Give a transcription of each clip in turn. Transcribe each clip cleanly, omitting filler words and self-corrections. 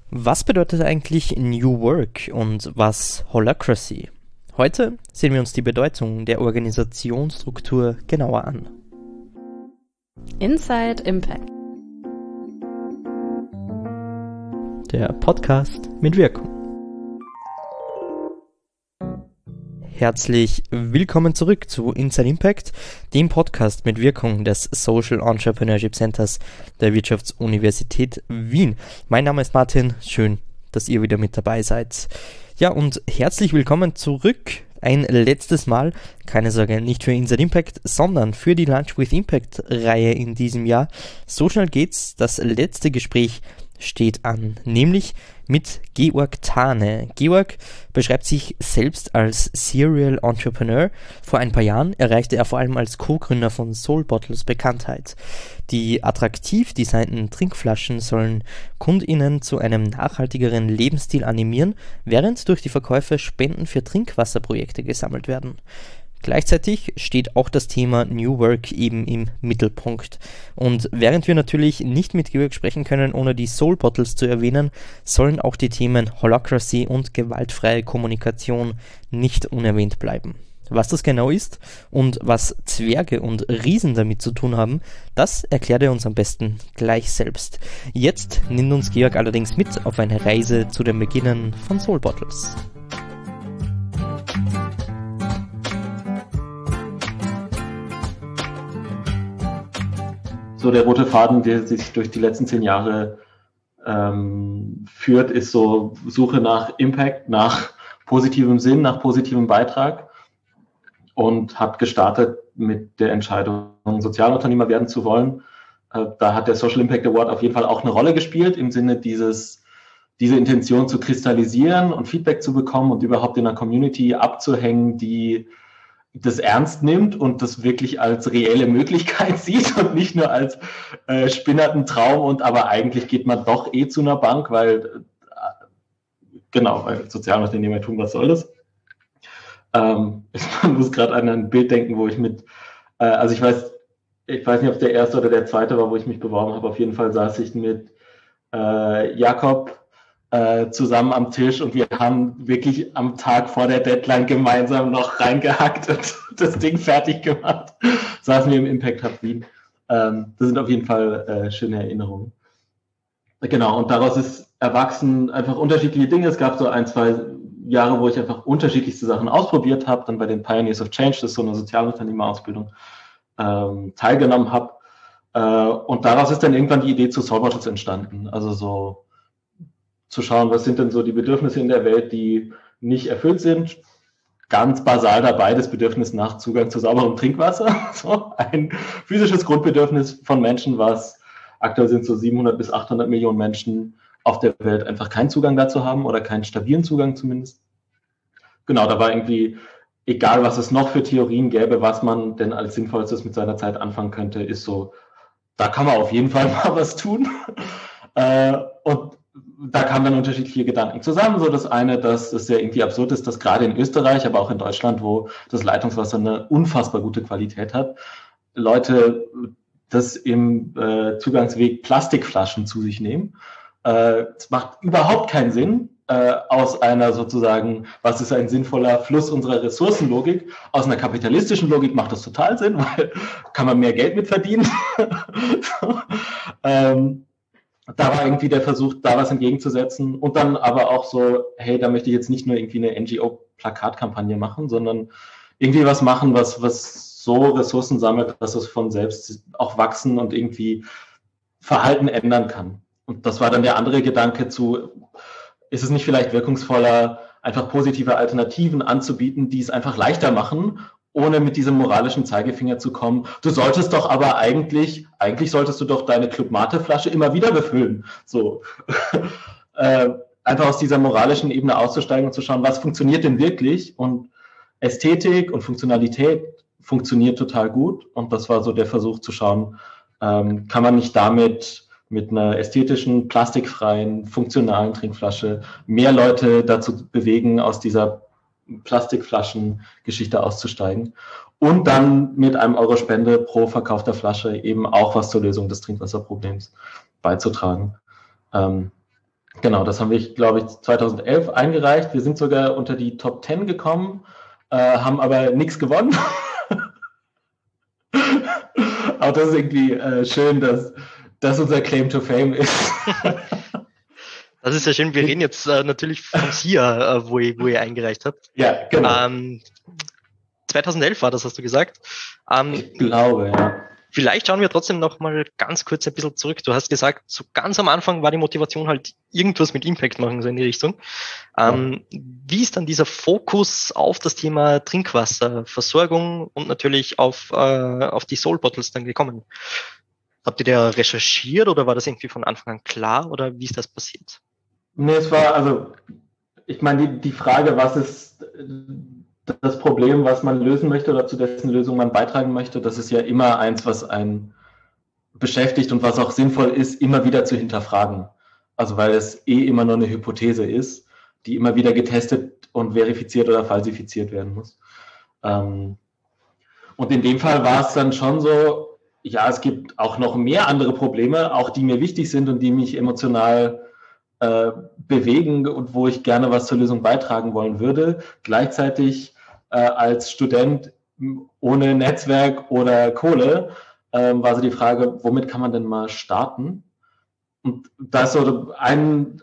Was bedeutet eigentlich New Work und was Holacracy? Heute sehen wir uns die Bedeutung der Organisationsstruktur genauer an. Inside Impact. Der Podcast mit Wirkung. Herzlich willkommen zurück zu Inside Impact, dem Podcast mit Wirkung des Social Entrepreneurship Centers der Wirtschaftsuniversität Wien. Mein Name ist Martin, schön, dass ihr wieder mit dabei seid. Ja, und herzlich willkommen zurück. Ein letztes Mal, keine Sorge, nicht für Inside Impact, sondern für die Lunch with Impact Reihe in diesem Jahr. So schnell geht's, das letzte Gespräch steht an, nämlich mit Georg Thane. Georg beschreibt sich selbst als Serial Entrepreneur. Vor ein paar Jahren erreichte er vor allem als Co-Gründer von Soul Bottles Bekanntheit. Die attraktiv designten Trinkflaschen sollen KundInnen zu einem nachhaltigeren Lebensstil animieren, während durch die Verkäufe Spenden für Trinkwasserprojekte gesammelt werden. Gleichzeitig steht auch das Thema New Work eben im Mittelpunkt. Und während wir natürlich nicht mit Georg sprechen können, ohne die Soul Bottles zu erwähnen, sollen auch die Themen Holacracy und gewaltfreie Kommunikation nicht unerwähnt bleiben. Was das genau ist und was Zwerge und Riesen damit zu tun haben, das erklärt er uns am besten gleich selbst. Jetzt nimmt uns Georg allerdings mit auf eine Reise zu den Beginnen von Soul Bottles. So der rote Faden, der sich durch die letzten 10 Jahre führt, ist so Suche nach Impact, nach positivem Sinn, nach positivem Beitrag und hat gestartet mit der Entscheidung, Sozialunternehmer werden zu wollen. Da hat der Social Impact Award auf jeden Fall auch eine Rolle gespielt, im Sinne diese Intention zu kristallisieren und Feedback zu bekommen und überhaupt in einer Community abzuhängen, die das ernst nimmt und das wirklich als reelle Möglichkeit sieht und nicht nur als spinnerten Traum und aber eigentlich geht man doch zu einer Bank, weil Sozialunternehmer tun, was soll das? Man muss gerade an ein Bild denken, wo ich ich weiß nicht, ob es der erste oder der zweite war, wo ich mich beworben habe. Auf jeden Fall saß ich mit Jakob zusammen am Tisch und wir haben wirklich am Tag vor der Deadline gemeinsam noch reingehackt und das Ding fertig gemacht. Saßen wir im Impact Hub Wien. Das sind auf jeden Fall schöne Erinnerungen. Genau, und daraus ist erwachsen einfach unterschiedliche Dinge. Es gab so 1-2 Jahre, wo ich einfach unterschiedlichste Sachen ausprobiert habe, dann bei den Pioneers of Change, das ist so eine Sozialunternehmerausbildung, teilgenommen habe. Und daraus ist dann irgendwann die Idee zu Soul Bottles entstanden. Also so zu schauen, was sind denn so die Bedürfnisse in der Welt, die nicht erfüllt sind. Ganz basal dabei das Bedürfnis nach Zugang zu sauberem Trinkwasser. So ein physisches Grundbedürfnis von Menschen, was aktuell sind so 700 bis 800 Millionen Menschen auf der Welt einfach keinen Zugang dazu haben oder keinen stabilen Zugang zumindest. Genau, da war irgendwie, egal was es noch für Theorien gäbe, was man denn als Sinnvollstes mit seiner Zeit anfangen könnte, ist so, da kann man auf jeden Fall mal was tun. Und da kamen dann unterschiedliche Gedanken zusammen. So das eine, dass es ja irgendwie absurd ist, dass gerade in Österreich, aber auch in Deutschland, wo das Leitungswasser eine unfassbar gute Qualität hat, Leute das im Zugangsweg Plastikflaschen zu sich nehmen. Es macht überhaupt keinen Sinn aus einer sozusagen, was ist ein sinnvoller Fluss unserer Ressourcenlogik? Aus einer kapitalistischen Logik macht das total Sinn, weil kann man mehr Geld mit verdienen. Da war irgendwie der Versuch, da was entgegenzusetzen und dann aber auch so, hey, da möchte ich jetzt nicht nur irgendwie eine NGO-Plakatkampagne machen, sondern irgendwie was machen, was so Ressourcen sammelt, dass es von selbst auch wachsen und irgendwie Verhalten ändern kann. Und das war dann der andere Gedanke ist es nicht vielleicht wirkungsvoller, einfach positive Alternativen anzubieten, die es einfach leichter machen, ohne mit diesem moralischen Zeigefinger zu kommen. Du solltest doch aber eigentlich solltest du doch deine Club Mate Flasche immer wieder befüllen. So. Einfach aus dieser moralischen Ebene auszusteigen und zu schauen, was funktioniert denn wirklich? Und Ästhetik und Funktionalität funktioniert total gut. Und das war so der Versuch zu schauen, kann man nicht damit mit einer ästhetischen, plastikfreien, funktionalen Trinkflasche mehr Leute dazu bewegen, aus dieser Plastikflaschen-Geschichte auszusteigen und dann mit einem Euro Spende pro verkaufter Flasche eben auch was zur Lösung des Trinkwasserproblems beizutragen. Genau, das haben wir, glaube ich, 2011 eingereicht. Wir sind sogar unter die Top 10 gekommen, haben aber nichts gewonnen. Auch das ist irgendwie schön, dass das unser Claim to Fame ist. Das ist ja schön. Wir reden jetzt natürlich von SIA, wo ihr eingereicht habt. Ja, genau. 2011 war das, hast du gesagt. Ich glaube, ja. Vielleicht schauen wir trotzdem noch mal ganz kurz ein bisschen zurück. Du hast gesagt, so ganz am Anfang war die Motivation halt irgendwas mit Impact machen, so in die Richtung. Wie ist dann dieser Fokus auf das Thema Trinkwasserversorgung und natürlich auf die Soul Bottles dann gekommen? Habt ihr da recherchiert oder war das irgendwie von Anfang an klar oder wie ist das passiert? Nee, es war, also, ich meine, die Frage, was ist das Problem, was man lösen möchte oder zu dessen Lösung man beitragen möchte, das ist ja immer eins, was einen beschäftigt und was auch sinnvoll ist, immer wieder zu hinterfragen. Also weil es immer nur eine Hypothese ist, die immer wieder getestet und verifiziert oder falsifiziert werden muss. Und in dem Fall war es dann schon so, ja, es gibt auch noch mehr andere Probleme, auch die mir wichtig sind und die mich emotional bewegen und wo ich gerne was zur Lösung beitragen wollen würde. Gleichzeitig als Student ohne Netzwerk oder Kohle war so die Frage, womit kann man denn mal starten? Und da ist so eine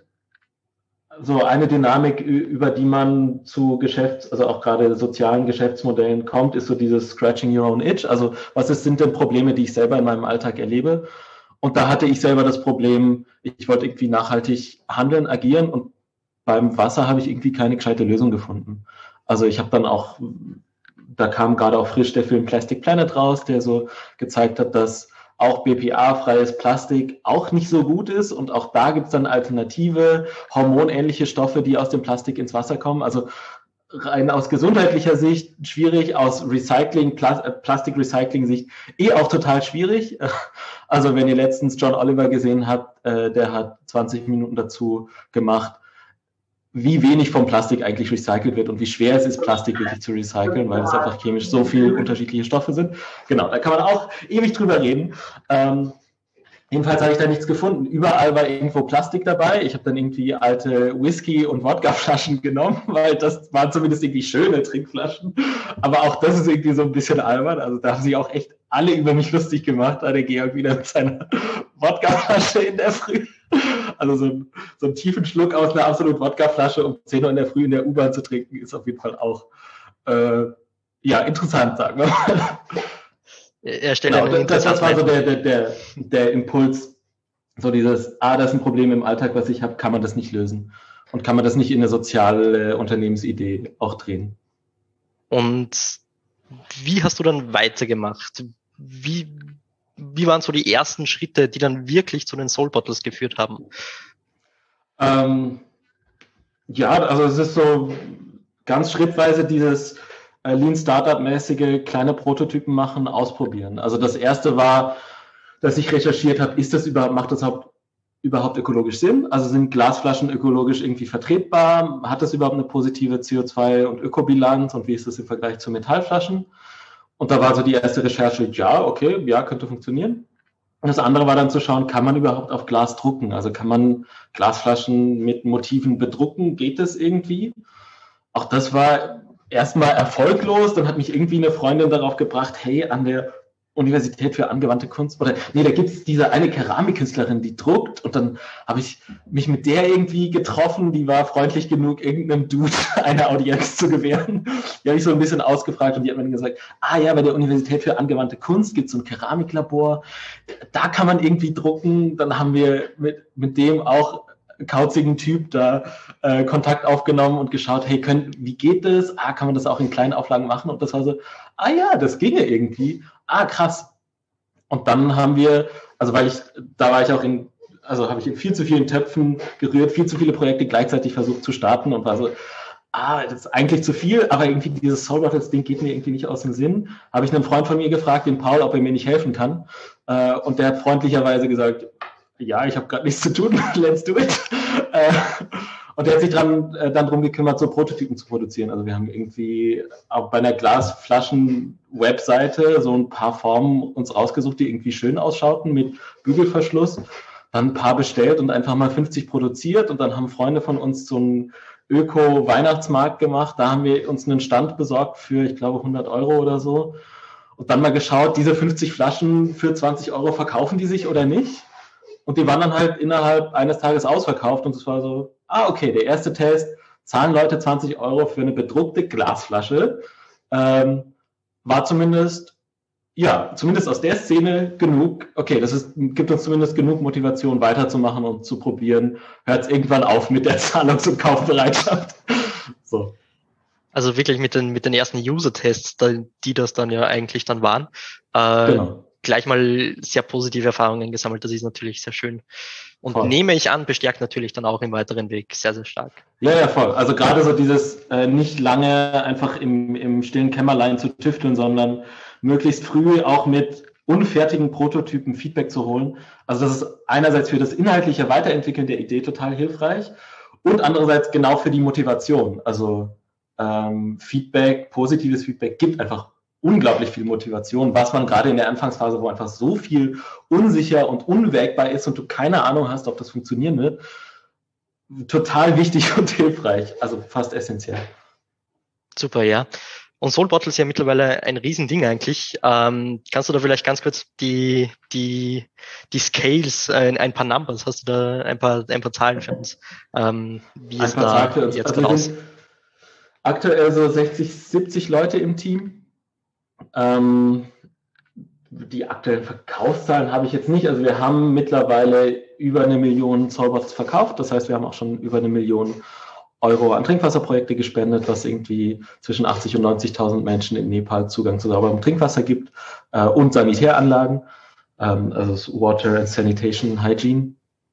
Dynamik, über die man zu also auch gerade sozialen Geschäftsmodellen kommt, ist so dieses Scratching Your Own Itch. Also sind denn Probleme, die ich selber in meinem Alltag erlebe? Und da hatte ich selber das Problem, ich wollte irgendwie nachhaltig handeln, agieren und beim Wasser habe ich irgendwie keine gescheite Lösung gefunden. Also ich habe dann auch, da kam gerade auch frisch der Film Plastic Planet raus, der so gezeigt hat, dass auch BPA-freies Plastik auch nicht so gut ist und auch da gibt es dann alternative, hormonähnliche Stoffe, die aus dem Plastik ins Wasser kommen. Also rein aus gesundheitlicher Sicht schwierig, aus Plastik-Recycling-Sicht auch total schwierig. Also wenn ihr letztens John Oliver gesehen habt, der hat 20 Minuten dazu gemacht, wie wenig vom Plastik eigentlich recycelt wird und wie schwer es ist, Plastik wirklich zu recyceln, weil es einfach chemisch so viele unterschiedliche Stoffe sind. Genau, da kann man auch ewig drüber reden. Jedenfalls habe ich da nichts gefunden. Überall war irgendwo Plastik dabei. Ich habe dann irgendwie alte Whisky- und Wodkaflaschen genommen, weil das waren zumindest irgendwie schöne Trinkflaschen. Aber auch das ist irgendwie so ein bisschen albern. Also da haben sich auch echt alle über mich lustig gemacht. Da der Georg wieder mit seiner Wodkaflasche in der Früh. Also so einen tiefen Schluck aus einer absolut Wodkaflasche um 10 Uhr in der Früh in der U-Bahn zu trinken, ist auf jeden Fall auch interessant, sagen wir mal. Das war so der Impuls, so dieses, das ist ein Problem im Alltag, was ich habe, kann man das nicht lösen? Und kann man das nicht in eine soziale Unternehmensidee auch drehen? Und wie hast du dann weitergemacht? Wie waren so die ersten Schritte, die dann wirklich zu den Soul Bottles geführt haben? Also es ist so ganz schrittweise dieses Lean Startup-mäßige kleine Prototypen machen, ausprobieren. Also das erste war, dass ich recherchiert habe, macht das überhaupt ökologisch Sinn? Also sind Glasflaschen ökologisch irgendwie vertretbar? Hat das überhaupt eine positive CO2- und Ökobilanz? Und wie ist das im Vergleich zu Metallflaschen? Und da war so die erste Recherche, könnte funktionieren. Und das andere war dann zu schauen, kann man überhaupt auf Glas drucken? Also kann man Glasflaschen mit Motiven bedrucken? Geht das irgendwie? Auch das war erstmal erfolglos. Dann hat mich irgendwie eine Freundin darauf gebracht, hey, an der Universität für angewandte Kunst, da gibt es diese eine Keramikkünstlerin, die druckt, und dann habe ich mich mit der irgendwie getroffen, die war freundlich genug, irgendeinem Dude eine Audienz zu gewähren. Die habe ich so ein bisschen ausgefragt und die hat mir dann gesagt, bei der Universität für angewandte Kunst gibt es so ein Keramiklabor, da kann man irgendwie drucken. Dann haben wir mit dem auch kauzigen Typ da Kontakt aufgenommen und geschaut, hey, wie geht das? Kann man das auch in kleinen Auflagen machen? Und das war so, das ginge irgendwie. Krass. Und dann haben wir, habe ich in viel zu vielen Töpfen gerührt, viel zu viele Projekte gleichzeitig versucht zu starten und war so, das ist eigentlich zu viel, aber irgendwie dieses Soul Bottles Ding geht mir irgendwie nicht aus dem Sinn. Habe ich einen Freund von mir gefragt, den Paul, ob er mir nicht helfen kann. Und der hat freundlicherweise gesagt, ich habe gerade nichts zu tun, let's do it. Und der hat sich dann darum gekümmert, so Prototypen zu produzieren. Also wir haben irgendwie auch bei einer Glasflaschen-Webseite so ein paar Formen uns rausgesucht, die irgendwie schön ausschauten mit Bügelverschluss. dann ein paar bestellt und einfach mal 50 produziert und dann haben Freunde von uns so einen Öko-Weihnachtsmarkt gemacht. Da haben wir uns einen Stand besorgt für, ich glaube, 100 Euro oder so. Und dann mal geschaut, diese 50 Flaschen für 20 Euro verkaufen die sich oder nicht? Und die waren dann halt innerhalb eines Tages ausverkauft und es war so, okay, der erste Test, zahlen Leute 20 Euro für eine bedruckte Glasflasche, war zumindest aus der Szene genug, okay, gibt uns zumindest genug Motivation weiterzumachen und zu probieren, hört es irgendwann auf mit der Zahlungs- und Kaufbereitschaft. So. Also wirklich mit den ersten User-Tests, die das dann ja eigentlich dann waren, Genau. gleich mal sehr positive Erfahrungen gesammelt. Das ist natürlich sehr schön. Und voll. Nehme ich an, bestärkt natürlich dann auch im weiteren Weg sehr, sehr stark. Ja, voll. Also gerade so dieses nicht lange einfach im stillen Kämmerlein zu tüfteln, sondern möglichst früh auch mit unfertigen Prototypen Feedback zu holen. Also das ist einerseits für das inhaltliche Weiterentwickeln der Idee total hilfreich und andererseits genau für die Motivation. Also Feedback, positives Feedback gibt einfach unglaublich viel Motivation, was man gerade in der Anfangsphase, wo einfach so viel unsicher und unwägbar ist und du keine Ahnung hast, ob das funktionieren wird, total wichtig und hilfreich, also fast essentiell. Super, ja. Und Soul Bottle ist ja mittlerweile ein Riesending eigentlich. Kannst du da vielleicht ganz kurz die Scales, ein paar Numbers, hast du da ein paar Zahlen für uns? Wie ist da jetzt raus? Aktuell so 60, 70 Leute im Team. Die aktuellen Verkaufszahlen habe ich jetzt nicht. Also wir haben mittlerweile über 1 Million Soulbottles verkauft. Das heißt, wir haben auch schon über 1 Million Euro an Trinkwasserprojekte gespendet, was irgendwie zwischen 80.000 und 90.000 Menschen in Nepal Zugang zu sauberem Trinkwasser gibt und Sanitäranlagen, also Water and Sanitation Hygiene.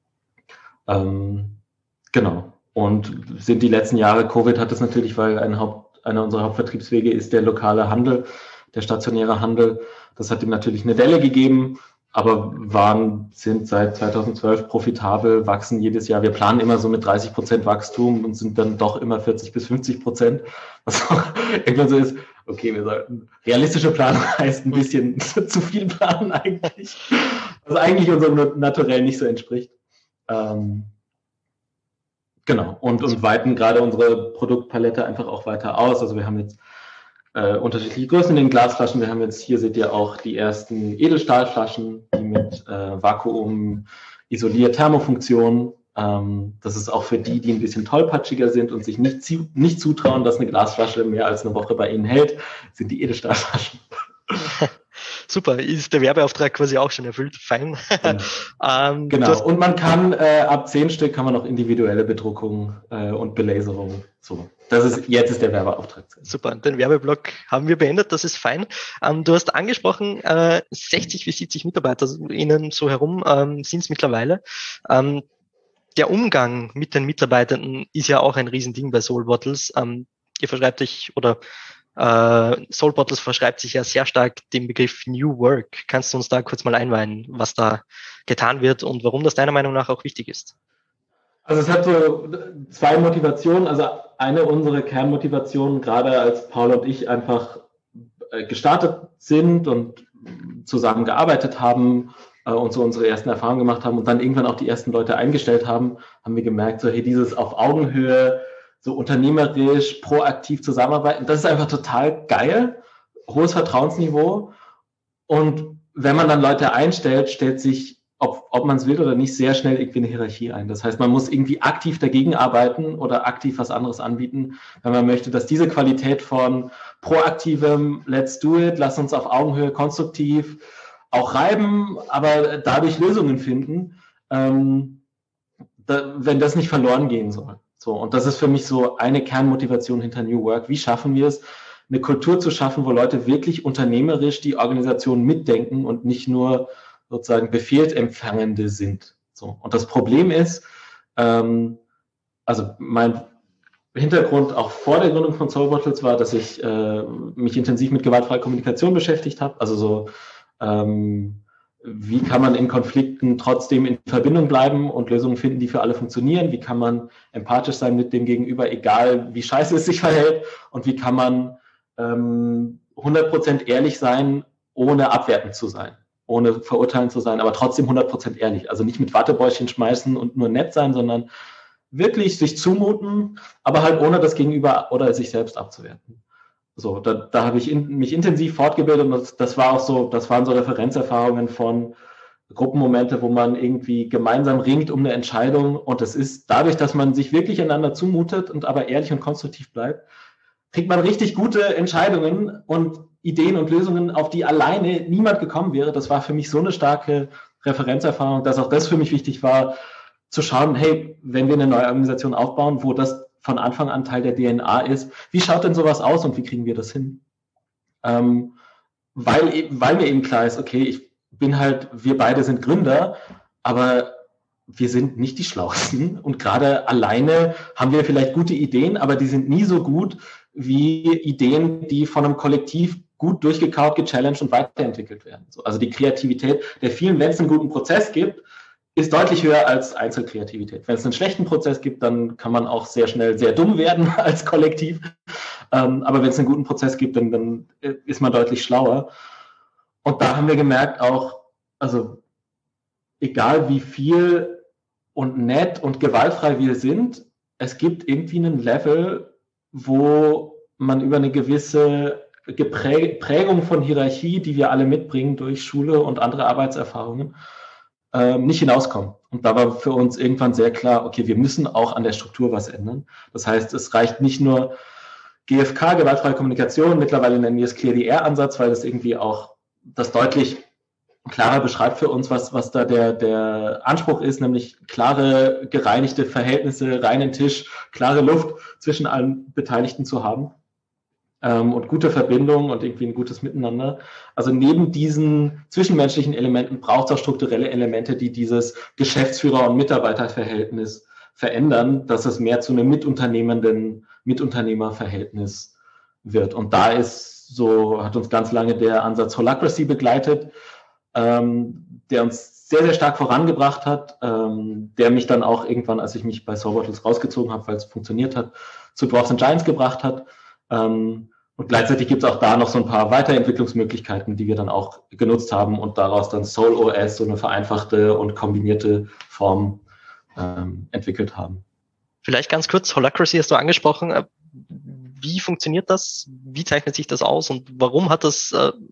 Genau. Und sind die letzten Jahre, Covid hat es natürlich, weil einer unserer Hauptvertriebswege ist der lokale Handel, der stationäre Handel. Das hat ihm natürlich eine Delle gegeben, aber sind seit 2012 profitabel, wachsen jedes Jahr. Wir planen immer so mit 30% Wachstum und sind dann doch immer 40-50%, was auch irgendwann so ist, okay, wir sollten, realistische Planung heißt ein bisschen zu viel planen eigentlich, was eigentlich unserem Naturell nicht so entspricht. Genau, und weiten gerade unsere Produktpalette einfach auch weiter aus. Also wir haben jetzt unterschiedliche Größen in den Glasflaschen. Wir haben jetzt, hier seht ihr auch die ersten Edelstahlflaschen, die mit Vakuum isoliert Thermofunktion. Das ist auch für die ein bisschen tollpatschiger sind und sich nicht zutrauen, dass eine Glasflasche mehr als eine Woche bei ihnen hält, sind die Edelstahlflaschen. Super, ist der Werbeauftrag quasi auch schon erfüllt. Fein. Genau, und man kann ab 10 Stück kann man auch individuelle Bedruckung und Belaserung. So, jetzt ist der Werbeauftrag. Super, den Werbeblock haben wir beendet, das ist fein. Du hast angesprochen, 60 bis 70 Mitarbeiter innen so herum sind es mittlerweile. Der Umgang mit den Mitarbeitenden ist ja auch ein Riesending bei Soul Bottles. Ihr verschreibt euch oder Soul Bottles verschreibt sich ja sehr stark dem Begriff New Work. Kannst du uns da kurz mal einweihen, was da getan wird und warum das deiner Meinung nach auch wichtig ist? Also es hat so 2 Motivationen. Also eine unserer Kernmotivationen, gerade als Paul und ich einfach gestartet sind und zusammen gearbeitet haben und so unsere ersten Erfahrungen gemacht haben und dann irgendwann auch die ersten Leute eingestellt haben, haben wir gemerkt, so hey, dieses auf Augenhöhe, so unternehmerisch, proaktiv zusammenarbeiten, das ist einfach total geil, hohes Vertrauensniveau. Und wenn man dann Leute einstellt, stellt sich, ob man es will oder nicht, sehr schnell irgendwie eine Hierarchie ein. Das heißt, man muss irgendwie aktiv dagegen arbeiten oder aktiv was anderes anbieten, wenn man möchte, dass diese Qualität von proaktivem Let's do it, lass uns auf Augenhöhe konstruktiv auch reiben, aber dadurch Lösungen finden, wenn das nicht verloren gehen soll. So, und das ist für mich so eine Kernmotivation hinter New Work. Wie schaffen wir es, eine Kultur zu schaffen, wo Leute wirklich unternehmerisch die Organisation mitdenken und nicht nur sozusagen Befehlsempfangende sind. So, und das Problem ist, also mein Hintergrund auch vor der Gründung von Soul Bottles war, dass ich mich intensiv mit gewaltfreier Kommunikation beschäftigt habe. Also so, wie kann man in Konflikten trotzdem in Verbindung bleiben und Lösungen finden, die für alle funktionieren? Wie kann man empathisch sein mit dem Gegenüber, egal wie scheiße es sich verhält? Und wie kann man 100% ehrlich sein, ohne abwertend zu sein? ohne verurteilend zu sein, aber trotzdem 100% ehrlich. Also nicht mit Wattebäuschen schmeißen und nur nett sein, sondern wirklich sich zumuten, aber halt ohne das Gegenüber oder sich selbst abzuwerten. So, da habe ich mich intensiv fortgebildet und das war auch so, das waren so Referenzerfahrungen von Gruppenmomente, wo man irgendwie gemeinsam ringt um eine Entscheidung und es ist dadurch, dass man sich wirklich einander zumutet und aber ehrlich und konstruktiv bleibt, kriegt man richtig gute Entscheidungen und Ideen und Lösungen, auf die alleine niemand gekommen wäre. Das war für mich so eine starke Referenzerfahrung, dass auch das für mich wichtig war, zu schauen, hey, wenn wir eine neue Organisation aufbauen, wo das von Anfang an Teil der DNA ist, wie schaut denn sowas aus und wie kriegen wir das hin? Weil mir eben klar ist, okay, wir beide sind Gründer, aber wir sind nicht die Schlauesten und gerade alleine haben wir vielleicht gute Ideen, aber die sind nie so gut wie Ideen, die von einem Kollektiv gut durchgekaut, gechallenged und weiterentwickelt werden. Also die Kreativität der vielen, wenn es einen guten Prozess gibt, ist deutlich höher als Einzelkreativität. Wenn es einen schlechten Prozess gibt, dann kann man auch sehr schnell sehr dumm werden als Kollektiv. Aber wenn es einen guten Prozess gibt, dann ist man deutlich schlauer. Und da haben wir gemerkt auch, also egal wie viel und nett und gewaltfrei wir sind, es gibt irgendwie einen Level, wo man über eine gewisse Prägung von Hierarchie, die wir alle mitbringen durch Schule und andere Arbeitserfahrungen, nicht hinauskommen. Und da war für uns irgendwann sehr klar, okay, wir müssen auch an der Struktur was ändern. Das heißt, es reicht nicht nur GFK, gewaltfreie Kommunikation, mittlerweile nennen wir es Clear the Air-Ansatz, weil das irgendwie auch das deutlich klarer beschreibt für uns, was da der Anspruch ist, nämlich klare, gereinigte Verhältnisse, reinen Tisch, klare Luft zwischen allen Beteiligten zu haben. Und gute Verbindungen und irgendwie ein gutes Miteinander. Also neben diesen zwischenmenschlichen Elementen braucht es auch strukturelle Elemente, die dieses Geschäftsführer- und Mitarbeiterverhältnis verändern, dass es mehr zu einem Mitunternehmerverhältnis wird. Und da hat uns ganz lange der Ansatz Holacracy begleitet, der uns sehr, sehr stark vorangebracht hat, der mich dann auch irgendwann, als ich mich bei Soulbottles rausgezogen habe, weil es funktioniert hat, zu Dwarfs & Giants gebracht hat. Und gleichzeitig gibt es auch da noch so ein paar Weiterentwicklungsmöglichkeiten, die wir dann auch genutzt haben und daraus dann Soul OS, so eine vereinfachte und kombinierte Form entwickelt haben. Vielleicht ganz kurz, Holacracy hast du angesprochen. Wie funktioniert das? Wie zeichnet sich das aus? Und warum hat das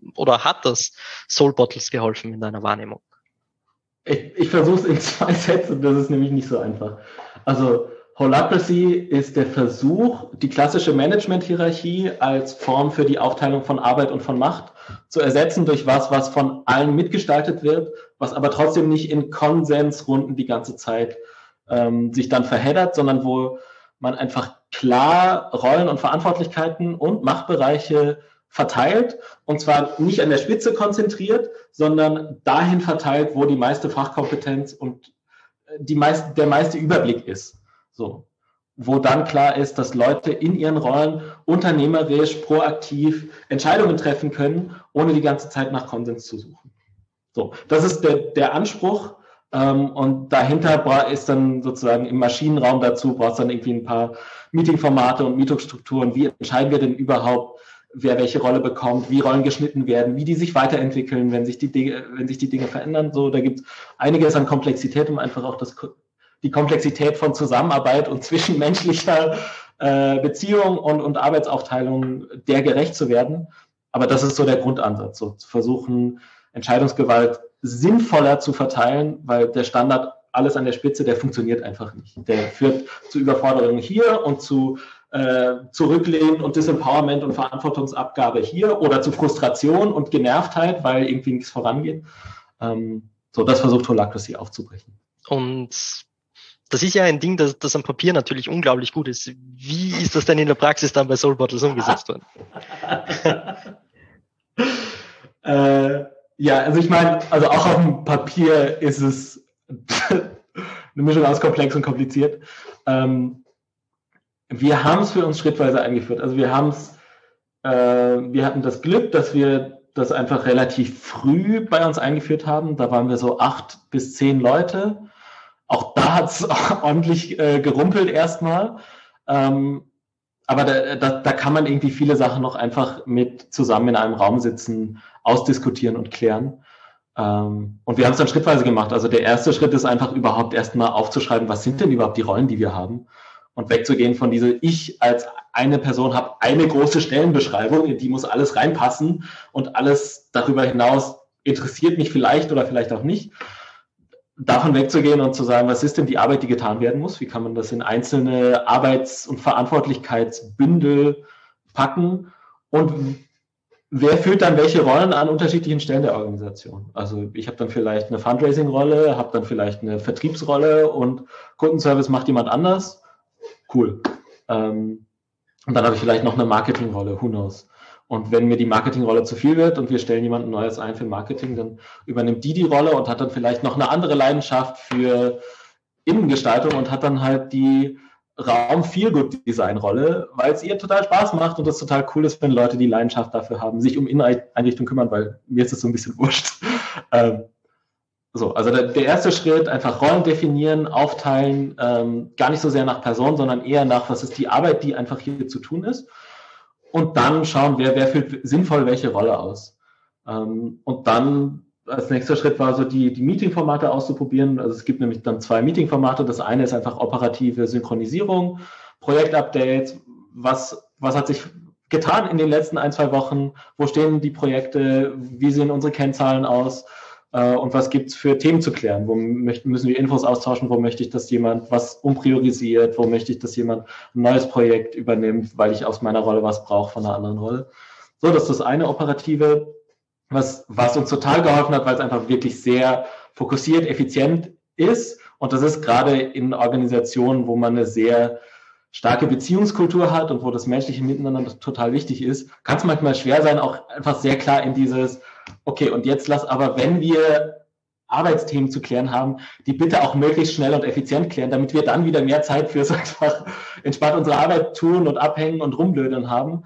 Soul Bottles geholfen in deiner Wahrnehmung? Ich versuche es in 2 Sätzen, das ist nämlich nicht so einfach. Also Holacracy ist der Versuch, die klassische Management-Hierarchie als Form für die Aufteilung von Arbeit und von Macht zu ersetzen durch was von allen mitgestaltet wird, was aber trotzdem nicht in Konsensrunden die ganze Zeit sich dann verheddert, sondern wo man einfach klar Rollen und Verantwortlichkeiten und Machtbereiche verteilt und zwar nicht an der Spitze konzentriert, sondern dahin verteilt, wo die meiste Fachkompetenz und der meiste Überblick ist. So, wo dann klar ist, dass Leute in ihren Rollen unternehmerisch, proaktiv Entscheidungen treffen können, ohne die ganze Zeit nach Konsens zu suchen. So, das ist der Anspruch. Und dahinter ist dann sozusagen im Maschinenraum dazu, braucht es dann irgendwie ein paar Meetingformate und Meetingstrukturen. Wie entscheiden wir denn überhaupt, wer welche Rolle bekommt, wie Rollen geschnitten werden, wie die sich weiterentwickeln, wenn sich die Dinge verändern. So, da gibt es einiges an Komplexität, um einfach auch die Komplexität von Zusammenarbeit und zwischenmenschlicher Beziehung und Arbeitsaufteilung der gerecht zu werden. Aber das ist so der Grundansatz, so zu versuchen, Entscheidungsgewalt sinnvoller zu verteilen, weil der Standard alles an der Spitze, der funktioniert einfach nicht. Der führt zu Überforderungen hier und zu Zurücklehnen und Disempowerment und Verantwortungsabgabe hier oder zu Frustration und Genervtheit, weil irgendwie nichts vorangeht. Das versucht Holacracy aufzubrechen. Und das ist ja ein Ding, das am Papier natürlich unglaublich gut ist. Wie ist das denn in der Praxis dann bei Soul Bottles umgesetzt worden? Also ich meine, also auch auf dem Papier ist es eine Mischung aus komplex und kompliziert. Wir haben es für uns schrittweise eingeführt. Also wir hatten das Glück, dass wir das einfach relativ früh bei uns eingeführt haben. Da waren wir so 8 bis 10 Leute. Auch da hat es ordentlich gerumpelt erstmal. Aber da kann man irgendwie viele Sachen noch einfach mit zusammen in einem Raum sitzen, ausdiskutieren und klären. Und wir haben es dann schrittweise gemacht. Also der erste Schritt ist einfach überhaupt erstmal aufzuschreiben, was sind denn überhaupt die Rollen, die wir haben? Und wegzugehen von ich als eine Person habe eine große Stellenbeschreibung, in die muss alles reinpassen und alles darüber hinaus interessiert mich vielleicht oder vielleicht auch nicht. Davon wegzugehen und zu sagen, was ist denn die Arbeit, die getan werden muss? Wie kann man das in einzelne Arbeits- und Verantwortlichkeitsbündel packen? Und wer führt dann welche Rollen an unterschiedlichen Stellen der Organisation? Also ich habe dann vielleicht eine Fundraising-Rolle, habe dann vielleicht eine Vertriebsrolle und Kundenservice macht jemand anders. Cool. Und dann habe ich vielleicht noch eine Marketingrolle, who knows. Und wenn mir die Marketingrolle zu viel wird und wir stellen jemanden Neues ein für Marketing, dann übernimmt die Rolle und hat dann vielleicht noch eine andere Leidenschaft für Innengestaltung und hat dann halt die Raum-Feelgood-Design-Rolle, weil es ihr total Spaß macht und es total cool ist, wenn Leute die Leidenschaft dafür haben, sich um Inneneinrichtung kümmern, weil mir ist es so ein bisschen wurscht. Also der erste Schritt, einfach Rollen definieren, aufteilen, gar nicht so sehr nach Person, sondern eher nach, was ist die Arbeit, die einfach hier zu tun ist. Und dann schauen, wer füllt sinnvoll welche Rolle aus. Und dann als nächster Schritt war so die Meeting-Formate auszuprobieren. Also es gibt nämlich dann 2 Meeting-Formate. Das eine ist einfach operative Synchronisierung, Projektupdates, was hat sich getan in den letzten 1-2 Wochen, wo stehen die Projekte, wie sehen unsere Kennzahlen aus und was gibt's für Themen zu klären, wo müssen wir Infos austauschen, wo möchte ich, dass jemand was umpriorisiert, wo möchte ich, dass jemand ein neues Projekt übernimmt, weil ich aus meiner Rolle was brauche von einer anderen Rolle. So, das ist das eine operative, was uns total geholfen hat, weil es einfach wirklich sehr fokussiert, effizient ist. Und das ist gerade in Organisationen, wo man eine sehr starke Beziehungskultur hat und wo das menschliche Miteinander total wichtig ist, kann es manchmal schwer sein, auch einfach sehr klar in dieses, okay, und jetzt wenn wir Arbeitsthemen zu klären haben, die bitte auch möglichst schnell und effizient klären, damit wir dann wieder mehr Zeit fürs einfach entspannt unsere Arbeit tun und abhängen und rumblödeln haben.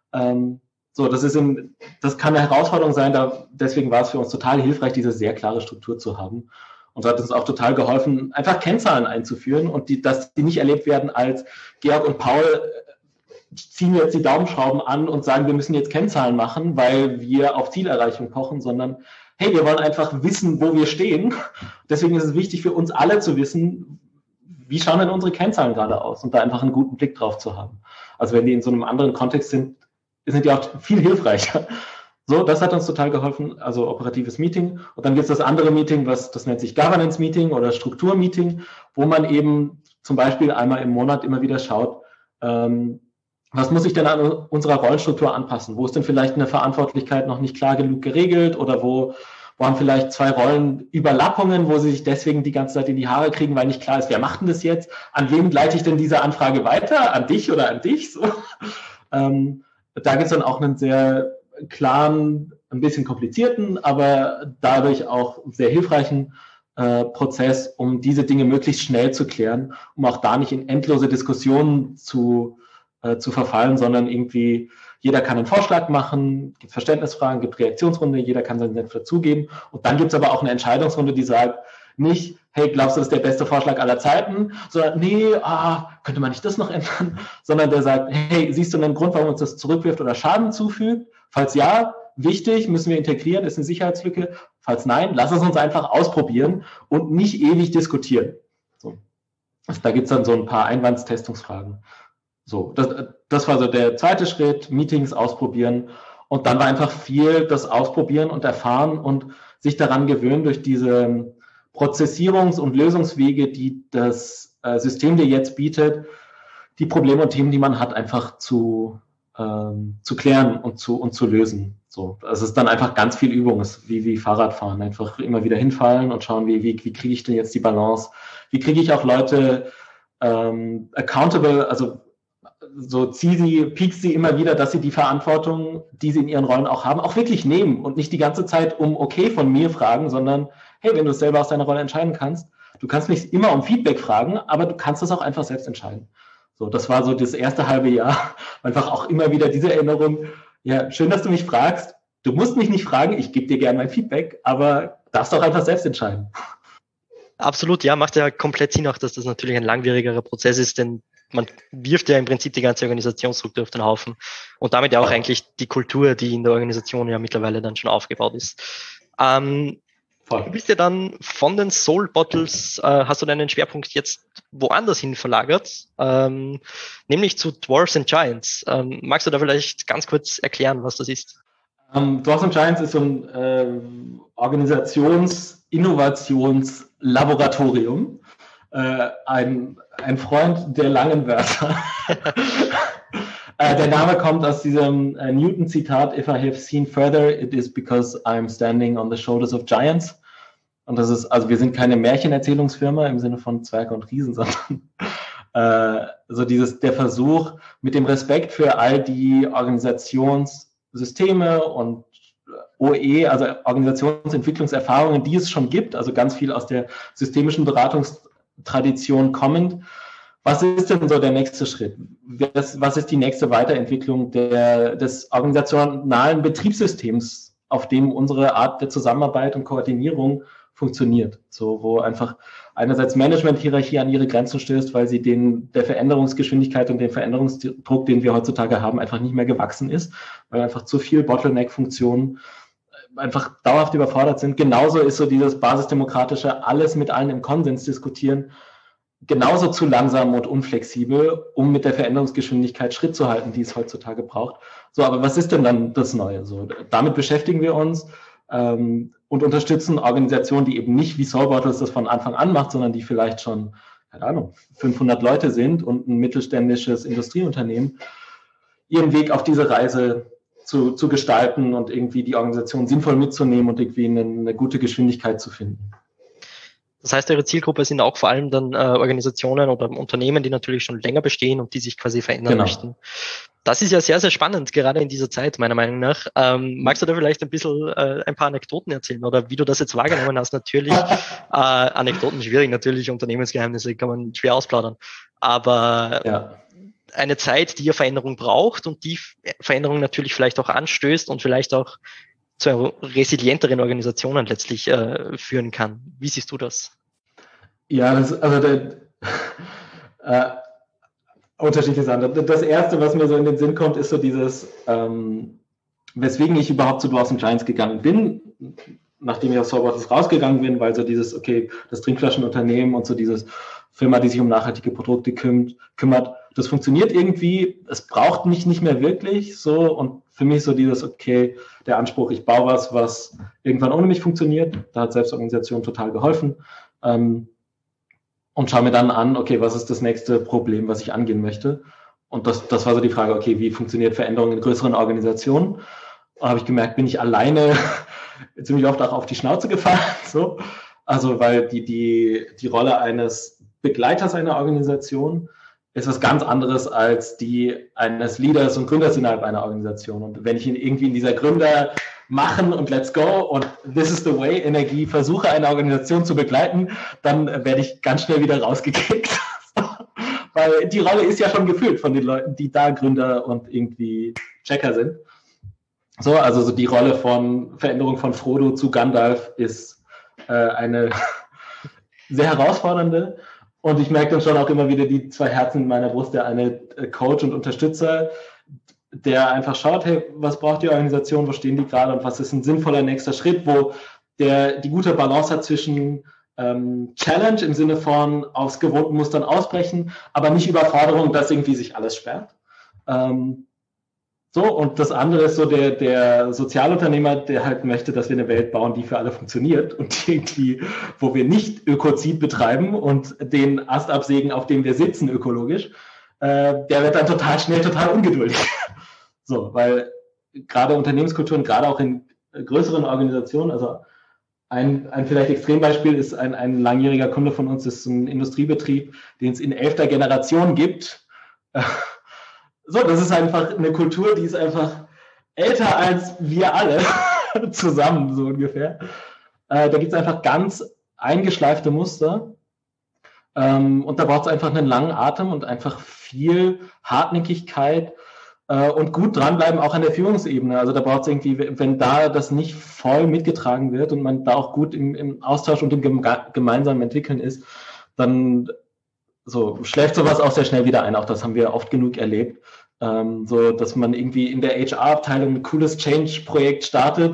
Das kann eine Herausforderung sein, deswegen war es für uns total hilfreich, diese sehr klare Struktur zu haben. Und hat uns auch total geholfen, einfach Kennzahlen einzuführen und dass die nicht erlebt werden als Georg und Paul ziehen jetzt die Daumenschrauben an und sagen, wir müssen jetzt Kennzahlen machen, weil wir auf Zielerreichung pochen, sondern hey, wir wollen einfach wissen, wo wir stehen. Deswegen ist es wichtig für uns alle zu wissen, wie schauen denn unsere Kennzahlen gerade aus und da einfach einen guten Blick drauf zu haben. Also wenn die in so einem anderen Kontext sind die auch viel hilfreicher. So, das hat uns total geholfen, also operatives Meeting. Und dann gibt es das andere Meeting, das nennt sich Governance Meeting oder Struktur-Meeting, wo man eben zum Beispiel einmal im Monat immer wieder schaut, was muss ich denn an unserer Rollenstruktur anpassen? Wo ist denn vielleicht eine Verantwortlichkeit noch nicht klar genug geregelt oder wo haben vielleicht 2 Rollen Überlappungen, wo sie sich deswegen die ganze Zeit in die Haare kriegen, weil nicht klar ist, wer macht denn das jetzt? An wem leite ich denn diese Anfrage weiter? An dich oder an dich? So. Da gibt es dann auch einen sehr klaren, ein bisschen komplizierten, aber dadurch auch sehr hilfreichen Prozess, um diese Dinge möglichst schnell zu klären, um auch da nicht in endlose Diskussionen zu verfallen, sondern irgendwie jeder kann einen Vorschlag machen, gibt Verständnisfragen, gibt Reaktionsrunde, jeder kann seinen Senf dazugeben und dann gibt es aber auch eine Entscheidungsrunde, die sagt, nicht, hey, glaubst du, das ist der beste Vorschlag aller Zeiten? Sondern, nee, könnte man nicht das noch ändern? Sondern der sagt, hey, siehst du einen Grund, warum uns das zurückwirft oder Schaden zufügt? Falls ja, wichtig, müssen wir integrieren, ist eine Sicherheitslücke. Falls nein, lass es uns einfach ausprobieren und nicht ewig diskutieren. So. Also da gibt es dann so ein paar Einwandstestungsfragen. So, das war so der zweite Schritt, Meetings ausprobieren. Und dann war einfach viel das Ausprobieren und Erfahren und sich daran gewöhnen durch diese Prozessierungs- und Lösungswege, die das System dir jetzt bietet, die Probleme und Themen, die man hat, einfach zu klären und zu lösen. So, es ist dann einfach ganz viel Übung, es ist wie Fahrradfahren, einfach immer wieder hinfallen und schauen, wie kriege ich denn jetzt die Balance, wie kriege ich auch Leute accountable, also so piekst sie immer wieder, dass sie die Verantwortung, die sie in ihren Rollen auch haben, auch wirklich nehmen und nicht die ganze Zeit um okay von mir fragen, sondern hey, wenn du es selber aus deiner Rolle entscheiden kannst, du kannst nicht immer um Feedback fragen, aber du kannst es auch einfach selbst entscheiden. So, das war so das erste halbe Jahr, einfach auch immer wieder diese Erinnerung, ja, schön, dass du mich fragst, du musst mich nicht fragen, ich gebe dir gerne mein Feedback, aber darfst doch einfach selbst entscheiden. Absolut, ja, macht ja komplett Sinn auch, dass das natürlich ein langwierigerer Prozess ist, denn man wirft ja im Prinzip die ganze Organisationsstruktur auf den Haufen und damit ja auch eigentlich die Kultur, die in der Organisation ja mittlerweile dann schon aufgebaut ist. Du bist ja dann von den Soul Bottles, hast du deinen Schwerpunkt jetzt woanders hin verlagert, nämlich zu Dwarfs and Giants. Magst du da vielleicht ganz kurz erklären, was das ist? Dwarfs and Giants ist so ein Organisations-Innovations-Laboratorium. Ein Freund der langen Wörter. Der Name kommt aus diesem Newton-Zitat: If I have seen further, it is because I'm standing on the shoulders of giants. Und das ist, also wir sind keine Märchenerzählungsfirma im Sinne von Zwerge und Riesen, sondern so der Versuch, mit dem Respekt für all die Organisationssysteme und OE, also Organisationsentwicklungserfahrungen, die es schon gibt, also ganz viel aus der systemischen Beratungstradition kommend. Was ist denn so der nächste Schritt? Was ist die nächste Weiterentwicklung des organisationalen Betriebssystems, auf dem unsere Art der Zusammenarbeit und Koordinierung funktioniert? So, wo einfach einerseits Management-Hierarchie an ihre Grenzen stößt, weil sie der Veränderungsgeschwindigkeit und dem Veränderungsdruck, den wir heutzutage haben, einfach nicht mehr gewachsen ist, weil einfach zu viel Bottleneck-Funktionen einfach dauerhaft überfordert sind. Genauso ist so dieses basisdemokratische, alles mit allen im Konsens diskutieren, genauso zu langsam und unflexibel, um mit der Veränderungsgeschwindigkeit Schritt zu halten, die es heutzutage braucht. So, aber was ist denn dann das Neue? So, damit beschäftigen wir uns und unterstützen Organisationen, die eben nicht wie Soul Bottles das von Anfang an macht, sondern die vielleicht schon, keine Ahnung, 500 Leute sind und ein mittelständisches Industrieunternehmen, ihren Weg auf diese Reise zu gestalten und irgendwie die Organisation sinnvoll mitzunehmen und irgendwie eine gute Geschwindigkeit zu finden. Das heißt, eure Zielgruppe sind auch vor allem dann Organisationen oder Unternehmen, die natürlich schon länger bestehen und die sich quasi verändern möchten. Das ist ja sehr, sehr spannend, gerade in dieser Zeit, meiner Meinung nach. Magst du da vielleicht ein bisschen ein paar Anekdoten erzählen oder wie du das jetzt wahrgenommen hast? Natürlich, Anekdoten schwierig, natürlich, Unternehmensgeheimnisse kann man schwer ausplaudern. Aber eine Zeit, die ja Veränderung braucht und die Veränderung natürlich vielleicht auch anstößt und vielleicht auch zu resilienteren Organisationen letztlich führen kann. Wie siehst du das? Ja, unterschiedliche Sachen. Das Erste, was mir so in den Sinn kommt, ist so dieses, weswegen ich überhaupt zu Dwarfs and Giants gegangen bin, nachdem ich aus Soul Bottles rausgegangen bin, weil so dieses, okay, das Trinkflaschenunternehmen und so dieses Firma, die sich um nachhaltige Produkte kümmert, das funktioniert irgendwie, es braucht mich nicht mehr wirklich so, und für mich so dieses, okay, der Anspruch, ich baue was irgendwann ohne mich funktioniert, da hat Selbstorganisation total geholfen, und schaue mir dann an, okay, was ist das nächste Problem, was ich angehen möchte, und das war so die Frage, okay, wie funktioniert Veränderung in größeren Organisationen, und habe ich gemerkt, bin ich alleine ziemlich oft auch auf die Schnauze gefallen, so, also weil die Rolle eines Begleiters einer Organisation ist was ganz anderes als die eines Leaders und Gründers innerhalb einer Organisation. Und wenn ich irgendwie in dieser Gründer machen und let's go und this is the way Energie versuche, eine Organisation zu begleiten, dann werde ich ganz schnell wieder rausgekickt. Weil die Rolle ist ja schon gefüllt von den Leuten, die da Gründer und irgendwie Checker sind. So, also so die Rolle von Veränderung von Frodo zu Gandalf ist eine sehr herausfordernde. Und ich merke dann schon auch immer wieder die zwei Herzen in meiner Brust, der eine Coach und Unterstützer, der einfach schaut, hey, was braucht die Organisation, wo stehen die gerade und was ist ein sinnvoller nächster Schritt, wo die gute Balance hat zwischen Challenge im Sinne von aus gewohnten Mustern ausbrechen, aber nicht Überforderung, dass irgendwie sich alles sperrt. So, und das andere ist so der Sozialunternehmer, der halt möchte, dass wir eine Welt bauen, die für alle funktioniert und wo wir nicht Ökozid betreiben und den Ast absägen, auf dem wir sitzen, ökologisch, der wird dann total schnell total ungeduldig. So, weil gerade Unternehmenskulturen, gerade auch in größeren Organisationen, also ein vielleicht Extrembeispiel ist ein langjähriger Kunde von uns, ist ein Industriebetrieb, den es in 11. Generation gibt. So, das ist einfach eine Kultur, die ist einfach älter als wir alle zusammen, so ungefähr. Da gibt es einfach ganz eingeschleifte Muster. Und da braucht es einfach einen langen Atem und einfach viel Hartnäckigkeit und gut dranbleiben, auch an der Führungsebene. Also da braucht es irgendwie, wenn da das nicht voll mitgetragen wird und man da auch gut im Austausch und im gemeinsamen Entwickeln ist, dann so schläft sowas auch sehr schnell wieder ein. Auch das haben wir oft genug erlebt. So, dass man irgendwie in der HR-Abteilung ein cooles Change-Projekt startet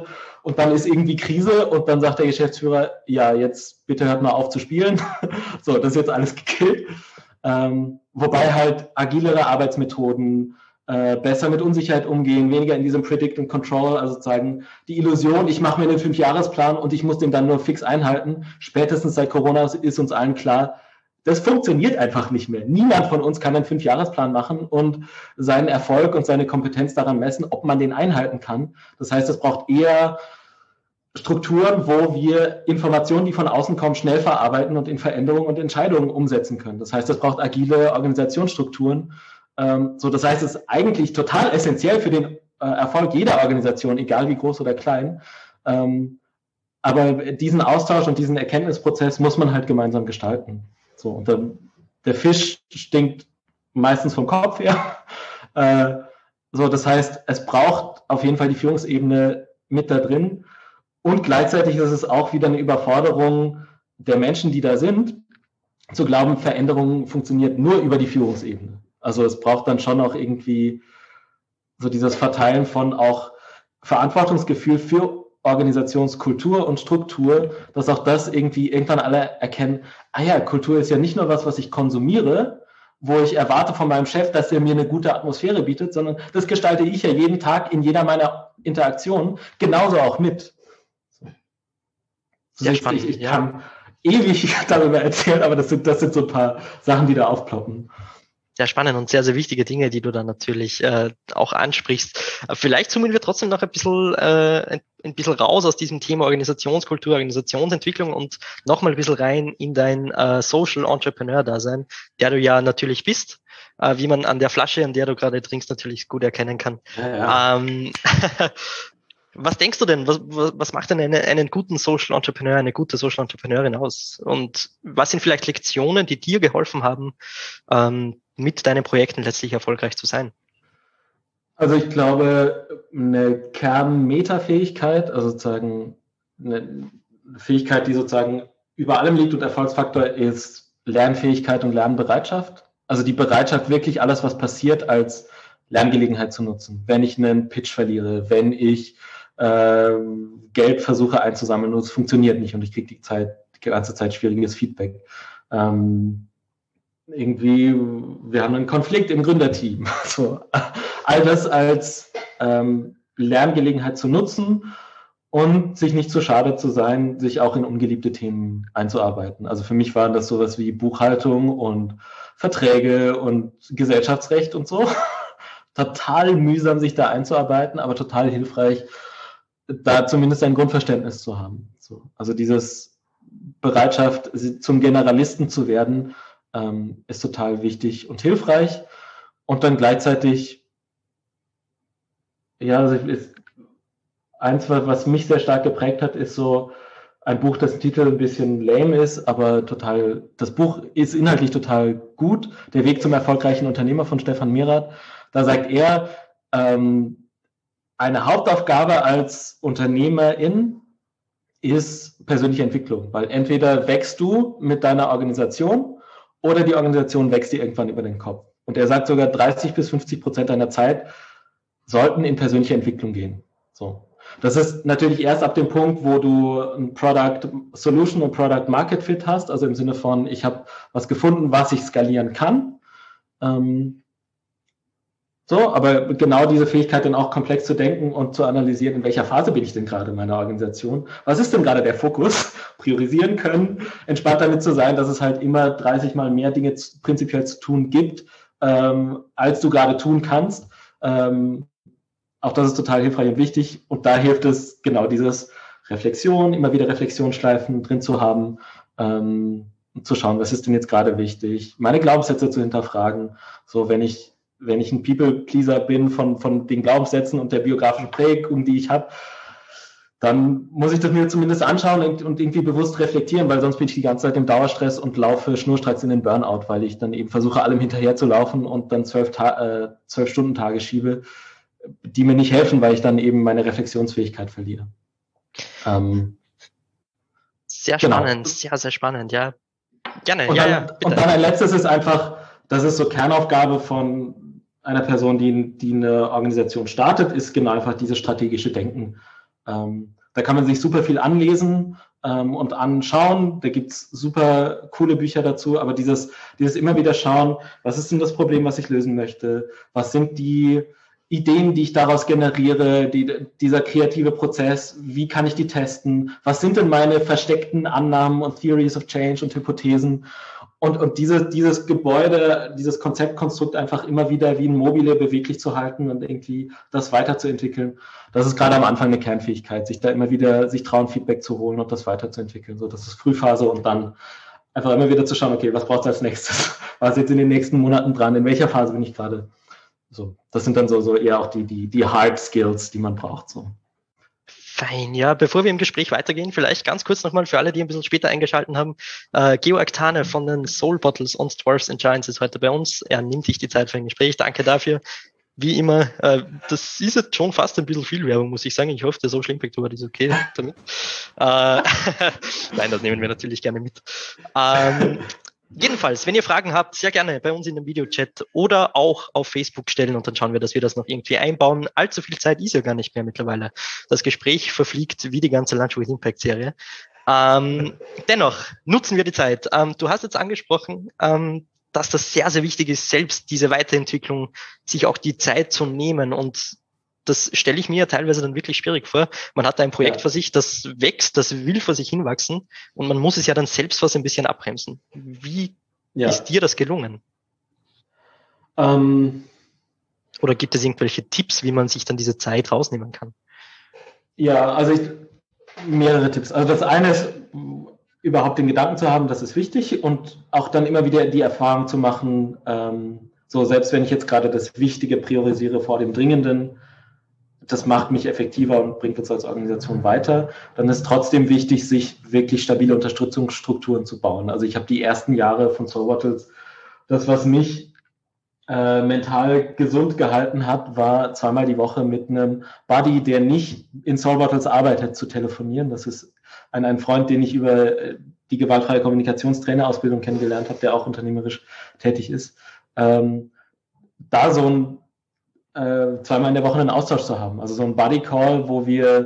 und dann ist irgendwie Krise und dann sagt der Geschäftsführer, ja, jetzt bitte hört mal auf zu spielen. So, das ist jetzt alles gekillt. Wobei halt agilere Arbeitsmethoden, besser mit Unsicherheit umgehen, weniger in diesem Predict and Control, also sozusagen die Illusion, ich mache mir einen 5-Jahresplan und ich muss den dann nur fix einhalten. Spätestens seit Corona ist uns allen klar, das funktioniert einfach nicht mehr. Niemand von uns kann einen 5-Jahresplan machen und seinen Erfolg und seine Kompetenz daran messen, ob man den einhalten kann. Das heißt, es braucht eher Strukturen, wo wir Informationen, die von außen kommen, schnell verarbeiten und in Veränderungen und Entscheidungen umsetzen können. Das heißt, es braucht agile Organisationsstrukturen. Das heißt, es ist eigentlich total essentiell für den Erfolg jeder Organisation, egal wie groß oder klein. Aber diesen Austausch und diesen Erkenntnisprozess muss man halt gemeinsam gestalten. So, und der Fisch stinkt meistens vom Kopf her. Das heißt, es braucht auf jeden Fall die Führungsebene mit da drin. Und gleichzeitig ist es auch wieder eine Überforderung der Menschen, die da sind, zu glauben, Veränderung funktioniert nur über die Führungsebene. Also es braucht dann schon auch irgendwie so dieses Verteilen von auch Verantwortungsgefühl für Organisationskultur und Struktur, dass auch das irgendwie irgendwann alle erkennen, Kultur ist ja nicht nur was ich konsumiere, wo ich erwarte von meinem Chef, dass er mir eine gute Atmosphäre bietet, sondern das gestalte ich ja jeden Tag in jeder meiner Interaktionen genauso auch mit. Sehr spannend. Ich kann ewig darüber erzählen, aber das sind so ein paar Sachen, die da aufploppen. Sehr spannend und sehr, sehr wichtige Dinge, die du dann natürlich auch ansprichst. Vielleicht zoomen wir trotzdem noch ein bisschen raus aus diesem Thema Organisationskultur, Organisationsentwicklung und nochmal ein bisschen rein in dein Social Entrepreneur-Dasein, der du ja natürlich bist, wie man an der Flasche, an der du gerade trinkst, natürlich gut erkennen kann. Ja. Was denkst du denn, was macht denn einen guten Social Entrepreneur, eine gute Social Entrepreneurin aus? Und was sind vielleicht Lektionen, die dir geholfen haben, mit deinen Projekten letztlich erfolgreich zu sein? Also ich glaube, eine Kern-Meta-Fähigkeit, also sozusagen eine Fähigkeit, die sozusagen über allem liegt und Erfolgsfaktor ist Lernfähigkeit und Lernbereitschaft. Also die Bereitschaft, wirklich alles, was passiert, als Lerngelegenheit zu nutzen. Wenn ich einen Pitch verliere, wenn ich Geld versuche einzusammeln und es funktioniert nicht und ich kriege die ganze Zeit schwieriges Feedback. Irgendwie, wir haben einen Konflikt im Gründerteam. So, all das als Lerngelegenheit zu nutzen und sich nicht zu schade zu sein, sich auch in ungeliebte Themen einzuarbeiten. Also für mich waren das sowas wie Buchhaltung und Verträge und Gesellschaftsrecht und so. Total mühsam, sich da einzuarbeiten, aber total hilfreich, da zumindest ein Grundverständnis zu haben. So, also dieses Bereitschaft, zum Generalisten zu werden, ist total wichtig und hilfreich. Und dann gleichzeitig, ist eins, was mich sehr stark geprägt hat, ist so ein Buch, dessen Titel ein bisschen lame ist, aber das Buch ist inhaltlich total gut. Der Weg zum erfolgreichen Unternehmer von Stefan Merath. Da sagt er, eine Hauptaufgabe als Unternehmerin ist persönliche Entwicklung, weil entweder wächst du mit deiner Organisation oder die Organisation wächst dir irgendwann über den Kopf. Und er sagt sogar 30-50% deiner Zeit sollten in persönliche Entwicklung gehen. So. Das ist natürlich erst ab dem Punkt, wo du ein Product Solution und Product Market Fit hast, also im Sinne von, ich habe was gefunden, was ich skalieren kann. Aber genau diese Fähigkeit, dann auch komplex zu denken und zu analysieren, in welcher Phase bin ich denn gerade in meiner Organisation? Was ist denn gerade der Fokus? Priorisieren können, entspannt damit zu sein, dass es halt immer 30 Mal mehr Dinge prinzipiell zu tun gibt, als du gerade tun kannst. Auch das ist total hilfreich und wichtig. Und da hilft es, genau dieses Reflexion, immer wieder Reflexionsschleifen drin zu haben, zu schauen, was ist denn jetzt gerade wichtig? Meine Glaubenssätze zu hinterfragen. So, wenn ich ein People-Pleaser bin von den Glaubenssätzen und der biografischen Prägung, die ich habe, dann muss ich das mir zumindest anschauen und irgendwie bewusst reflektieren, weil sonst bin ich die ganze Zeit im Dauerstress und laufe schnurstracks in den Burnout, weil ich dann eben versuche, allem hinterher zu laufen und dann 12-Stunden-Tage schiebe, die mir nicht helfen, weil ich dann eben meine Reflexionsfähigkeit verliere. Sehr spannend, sehr, sehr spannend, ja. Gerne, und bitte. Und dann ein letztes ist einfach, das ist so Kernaufgabe von einer Person, die eine Organisation startet, ist genau einfach dieses strategische Denken. Da Da kann man sich super viel anlesen und anschauen. Da gibt's super coole Bücher dazu, aber dieses immer wieder schauen, was ist denn das Problem, was ich lösen möchte? Was sind die Ideen, die ich daraus generiere, dieser kreative Prozess, wie kann ich die testen? Was sind denn meine versteckten Annahmen und Theories of Change und Hypothesen? Und dieses Gebäude, dieses Konzeptkonstrukt einfach immer wieder wie ein Mobile beweglich zu halten und irgendwie das weiterzuentwickeln, das ist gerade am Anfang eine Kernfähigkeit, sich da immer wieder sich trauen, Feedback zu holen und das weiterzuentwickeln. So, das ist Frühphase und dann einfach immer wieder zu schauen, okay, was braucht es als nächstes? Was ist jetzt in den nächsten Monaten dran? In welcher Phase bin ich gerade? So, das sind dann so eher auch die Hard Skills, die man braucht. So. Fein, ja. Bevor wir im Gespräch weitergehen, vielleicht ganz kurz nochmal für alle, die ein bisschen später eingeschaltet haben. Georg Tane von den Soul Bottles und Dwarfs and Giants ist heute bei uns. Er nimmt sich die Zeit für ein Gespräch. Danke dafür. Wie immer, das ist jetzt schon fast ein bisschen viel Werbung, muss ich sagen. Ich hoffe, der Social Impact Award ist okay damit. Nein, das nehmen wir natürlich gerne mit. Jedenfalls, wenn ihr Fragen habt, sehr gerne bei uns in dem Videochat oder auch auf Facebook stellen und dann schauen wir, dass wir das noch irgendwie einbauen. Allzu viel Zeit ist ja gar nicht mehr mittlerweile. Das Gespräch verfliegt wie die ganze Lunch with Impact Serie. Dennoch, nutzen wir die Zeit. Du hast jetzt angesprochen, dass das sehr, sehr wichtig ist, selbst diese Weiterentwicklung, sich auch die Zeit zu nehmen und das stelle ich mir ja teilweise dann wirklich schwierig vor. Man hat da ein Projekt vor sich, das wächst, das will vor sich hinwachsen und man muss es ja dann selbst was ein bisschen abbremsen. Wie ist dir das gelungen? Oder gibt es irgendwelche Tipps, wie man sich dann diese Zeit rausnehmen kann? Ja, also mehrere Tipps. Also das eine ist, überhaupt den Gedanken zu haben, das ist wichtig und auch dann immer wieder die Erfahrung zu machen, so selbst wenn ich jetzt gerade das Wichtige priorisiere vor dem Dringenden, das macht mich effektiver und bringt uns als Organisation weiter, dann ist trotzdem wichtig, sich wirklich stabile Unterstützungsstrukturen zu bauen. Also ich habe die ersten Jahre von Soul Bottles, das, was mich mental gesund gehalten hat, war zweimal die Woche mit einem Buddy, der nicht in Soul Bottles arbeitet, zu telefonieren. Das ist ein Freund, den ich über die gewaltfreie Kommunikationstrainerausbildung kennengelernt habe, der auch unternehmerisch tätig ist. Da so ein zweimal in der Woche einen Austausch zu haben. Also so ein Buddy-Call, wo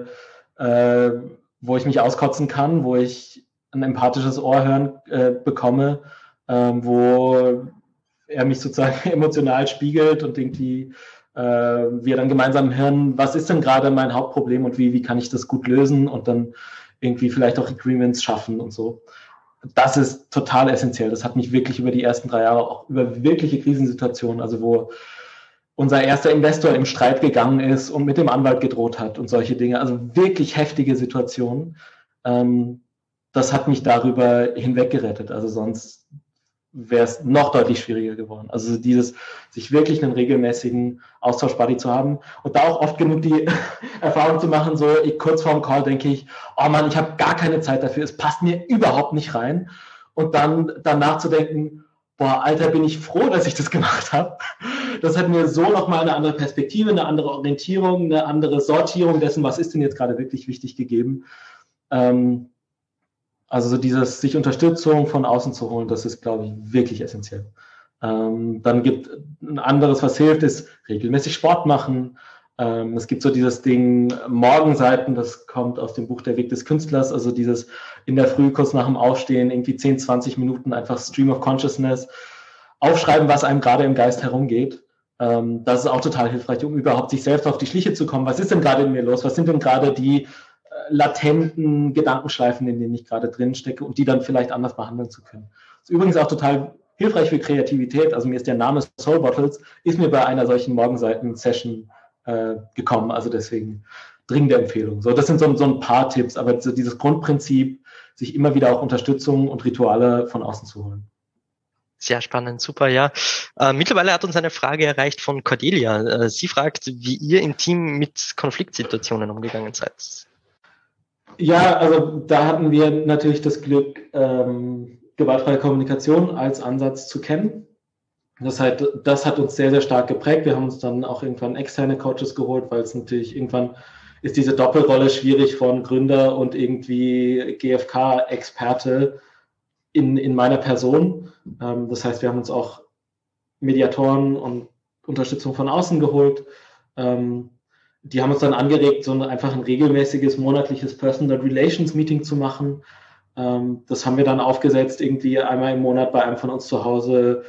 ich mich auskotzen kann, wo ich ein empathisches Ohr hören bekomme, wo er mich sozusagen emotional spiegelt und irgendwie wir dann gemeinsam hören, was ist denn gerade mein Hauptproblem und wie kann ich das gut lösen und dann irgendwie vielleicht auch Agreements schaffen und so. Das ist total essentiell. Das hat mich wirklich über die ersten 3 Jahre auch über wirkliche Krisensituationen, also wo unser erster Investor im Streit gegangen ist und mit dem Anwalt gedroht hat und solche Dinge. Also wirklich heftige Situationen. Das hat mich darüber hinweggerettet. Also sonst wäre es noch deutlich schwieriger geworden. Also dieses, sich wirklich einen regelmäßigen Austausch-Buddy zu haben und da auch oft genug die Erfahrung zu machen, so kurz vorm Call denke ich, oh Mann, ich habe gar keine Zeit dafür, es passt mir überhaupt nicht rein. Und dann nachzudenken, boah, Alter, bin ich froh, dass ich das gemacht habe. Das hat mir so nochmal eine andere Perspektive, eine andere Orientierung, eine andere Sortierung dessen, was ist denn jetzt gerade wirklich wichtig gegeben. Also so dieses, sich Unterstützung von außen zu holen, das ist, glaube ich, wirklich essentiell. Dann gibt ein anderes, was hilft, ist regelmäßig Sport machen. Es gibt so dieses Ding Morgenseiten, das kommt aus dem Buch Der Weg des Künstlers, also dieses in der Früh kurz nach dem Aufstehen irgendwie 10, 20 Minuten einfach Stream of Consciousness, aufschreiben, was einem gerade im Geist herumgeht. Das ist auch total hilfreich, um überhaupt sich selbst auf die Schliche zu kommen. Was ist denn gerade in mir los? Was sind denn gerade die latenten Gedankenschleifen, in denen ich gerade drin stecke und die dann vielleicht anders behandeln zu können? Das ist übrigens auch total hilfreich für Kreativität. Also mir ist der Name Soul Bottles, ist mir bei einer solchen Morgenseiten-Session gekommen. Also deswegen dringende Empfehlung. So, das sind so ein paar Tipps, aber so dieses Grundprinzip, sich immer wieder auch Unterstützung und Rituale von außen zu holen. Sehr spannend, super, ja. Mittlerweile hat uns eine Frage erreicht von Cordelia. Sie fragt, wie ihr im Team mit Konfliktsituationen umgegangen seid. Ja, also da hatten wir natürlich das Glück, gewaltfreie Kommunikation als Ansatz zu kennen. Das hat uns sehr, sehr stark geprägt. Wir haben uns dann auch irgendwann externe Coaches geholt, weil es natürlich irgendwann ist diese Doppelrolle schwierig von Gründer und irgendwie GfK-Experte in meiner Person. Das heißt, wir haben uns auch Mediatoren und Unterstützung von außen geholt. die haben uns dann angeregt, einfach ein regelmäßiges monatliches Personal Relations Meeting zu machen. Das haben wir dann aufgesetzt, irgendwie einmal im Monat bei einem von uns zu Hause,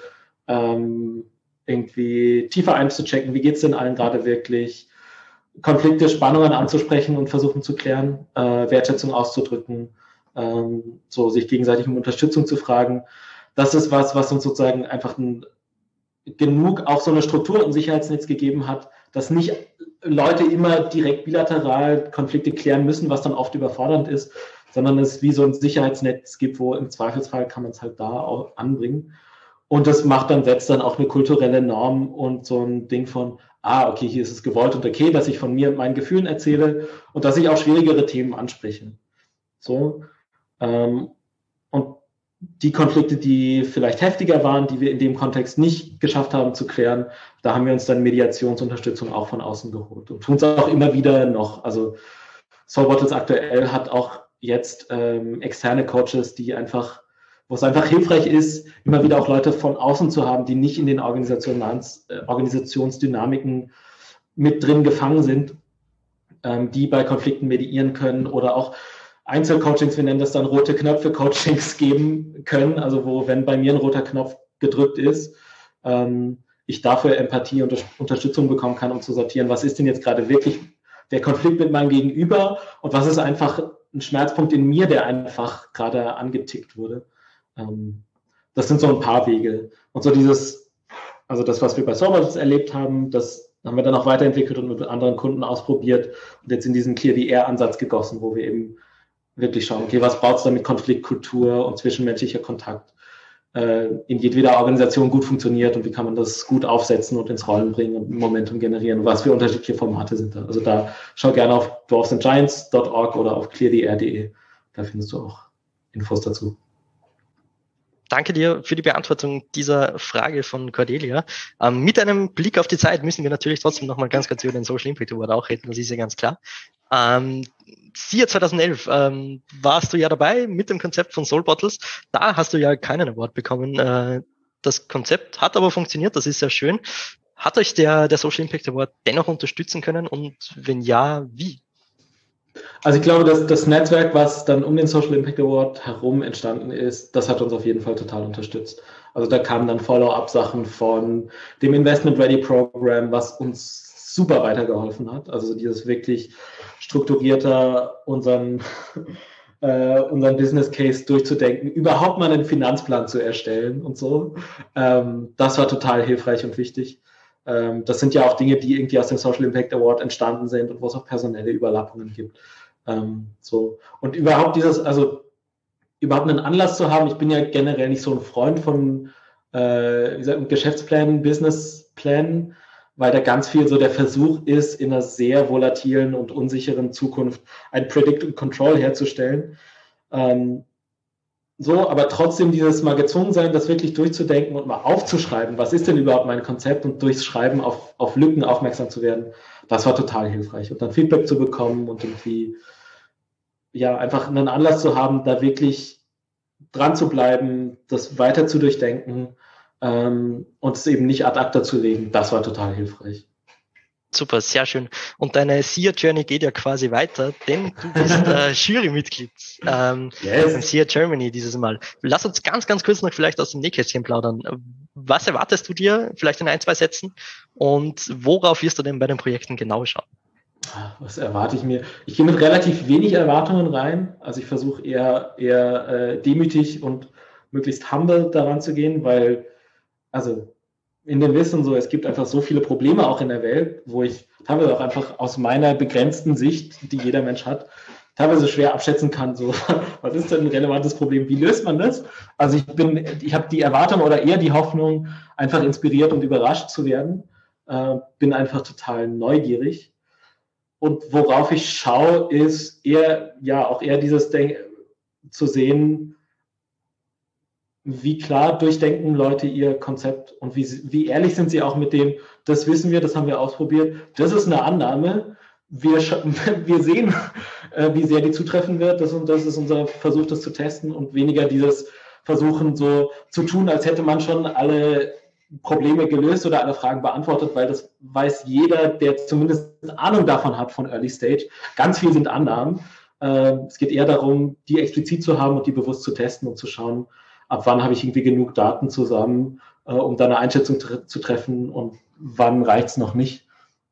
irgendwie tiefer einzuchecken, wie geht es denn allen gerade wirklich, Konflikte, Spannungen anzusprechen und versuchen zu klären, Wertschätzung auszudrücken, so sich gegenseitig um Unterstützung zu fragen. Das ist was uns sozusagen einfach genug auch so eine Struktur und Sicherheitsnetz gegeben hat, dass nicht Leute immer direkt bilateral Konflikte klären müssen, was dann oft überfordernd ist, sondern es wie so ein Sicherheitsnetz gibt, wo im Zweifelsfall kann man es halt da auch anbringen. Und das setzt dann auch eine kulturelle Norm und so ein Ding von, okay, hier ist es gewollt und okay, dass ich von mir und meinen Gefühlen erzähle und dass ich auch schwierigere Themen anspreche. So. Und die Konflikte, die vielleicht heftiger waren, die wir in dem Kontext nicht geschafft haben zu klären, da haben wir uns dann Mediationsunterstützung auch von außen geholt und tun es auch immer wieder noch. Also Soul Bottles aktuell hat auch jetzt externe Coaches, wo es einfach hilfreich ist, immer wieder auch Leute von außen zu haben, die nicht in den Organisationsdynamiken mit drin gefangen sind, die bei Konflikten mediieren können oder auch Einzelcoachings, wir nennen das dann rote Knöpfe-Coachings geben können, also wo, wenn bei mir ein roter Knopf gedrückt ist, ich dafür Empathie und Unterstützung bekommen kann, um zu sortieren, was ist denn jetzt gerade wirklich der Konflikt mit meinem Gegenüber und was ist einfach ein Schmerzpunkt in mir, der einfach gerade angetickt wurde. Das sind so ein paar Wege. Und so das, was wir bei Soul Bottles erlebt haben, das haben wir dann auch weiterentwickelt und mit anderen Kunden ausprobiert und jetzt in diesen Clear the Air-Ansatz gegossen, wo wir eben wirklich schauen, okay, was braucht es da mit Konfliktkultur und zwischenmenschlicher Kontakt in jedweder Organisation gut funktioniert und wie kann man das gut aufsetzen und ins Rollen bringen und Momentum generieren und was für unterschiedliche Formate sind da. Also da schau gerne auf dwarfsandgiants.org oder auf clearthe.de. Da findest du auch Infos dazu. Danke dir für die Beantwortung dieser Frage von Cordelia. Mit einem Blick auf die Zeit müssen wir natürlich trotzdem noch mal ganz kurz über den Social Impact Award auch reden, das ist ja ganz klar. SIA 2011 warst du ja dabei mit dem Konzept von Soul Bottles. Da hast du ja keinen Award bekommen. Das Konzept hat aber funktioniert, das ist sehr schön. Hat euch der Social Impact Award dennoch unterstützen können und wenn ja, wie? Also ich glaube, dass das Netzwerk, was dann um den Social Impact Award herum entstanden ist, das hat uns auf jeden Fall total unterstützt. Also da kamen dann Follow-up-Sachen von dem Investment Ready Program, was uns super weitergeholfen hat. Also dieses wirklich strukturierter unseren Business Case durchzudenken, überhaupt mal einen Finanzplan zu erstellen und so. Das war total hilfreich und wichtig. Das sind ja auch Dinge, die irgendwie aus dem Social Impact Award entstanden sind und wo es auch personelle Überlappungen gibt. Und überhaupt überhaupt einen Anlass zu haben, ich bin ja generell nicht so ein Freund von Geschäftsplänen, Businessplänen, weil da ganz viel so der Versuch ist, in einer sehr volatilen und unsicheren Zukunft ein Predict und Control herzustellen. Aber trotzdem dieses mal gezwungen sein, das wirklich durchzudenken und mal aufzuschreiben, was ist denn überhaupt mein Konzept und durchs Schreiben auf Lücken aufmerksam zu werden, das war total hilfreich. Und dann Feedback zu bekommen und irgendwie einfach einen Anlass zu haben, da wirklich dran zu bleiben, das weiter zu durchdenken und es eben nicht ad acta zu legen, das war total hilfreich. Super, sehr schön. Und deine SIA-Journey geht ja quasi weiter, denn du bist Jurymitglied in SIA Germany dieses Mal. Lass uns ganz, ganz kurz noch vielleicht aus dem Nähkästchen plaudern. Was erwartest du dir, vielleicht in 1, 2 Sätzen? Und worauf wirst du denn bei den Projekten genau schauen? Was erwarte ich mir? Ich gehe mit relativ wenig Erwartungen rein. Also ich versuche eher demütig und möglichst humble daran zu gehen, weil, in dem Wissen so, es gibt einfach so viele Probleme auch in der Welt, wo ich teilweise auch einfach aus meiner begrenzten Sicht, die jeder Mensch hat, teilweise schwer abschätzen kann, so, was ist denn ein relevantes Problem, wie löst man das? Also ich habe die Erwartung oder eher die Hoffnung, einfach inspiriert und überrascht zu werden, bin einfach total neugierig und worauf ich schaue, ist eher dieses zu sehen, wie klar durchdenken Leute ihr Konzept und wie ehrlich sind sie auch mit dem, das wissen wir, das haben wir ausprobiert, das ist eine Annahme, wir sehen, wie sehr die zutreffen wird, das ist unser Versuch, das zu testen und weniger dieses Versuchen so zu tun, als hätte man schon alle Probleme gelöst oder alle Fragen beantwortet, weil das weiß jeder, der zumindest eine Ahnung davon hat von Early Stage. Ganz viel sind Annahmen. Es geht eher darum, die explizit zu haben und die bewusst zu testen und zu schauen, ab wann habe ich irgendwie genug Daten zusammen, um da eine Einschätzung zu treffen und wann reicht es noch nicht.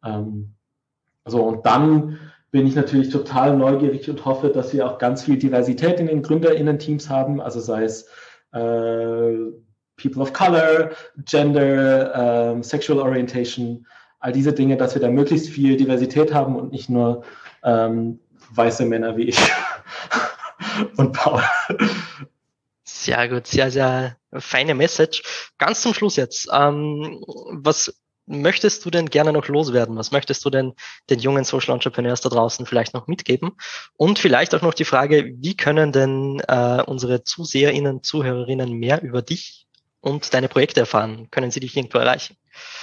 Und dann bin ich natürlich total neugierig und hoffe, dass wir auch ganz viel Diversität in den GründerInnen-Teams haben, also sei es People of Color, Gender, Sexual Orientation, all diese Dinge, dass wir da möglichst viel Diversität haben und nicht nur weiße Männer wie ich und Paul. Sehr gut, sehr, sehr feine Message. Ganz zum Schluss jetzt, was möchtest du denn gerne noch loswerden? Was möchtest du denn den jungen Social Entrepreneurs da draußen vielleicht noch mitgeben? Und vielleicht auch noch die Frage, wie können denn unsere ZuseherInnen, Zuhörerinnen mehr über dich und deine Projekte erfahren? Können sie dich irgendwo erreichen?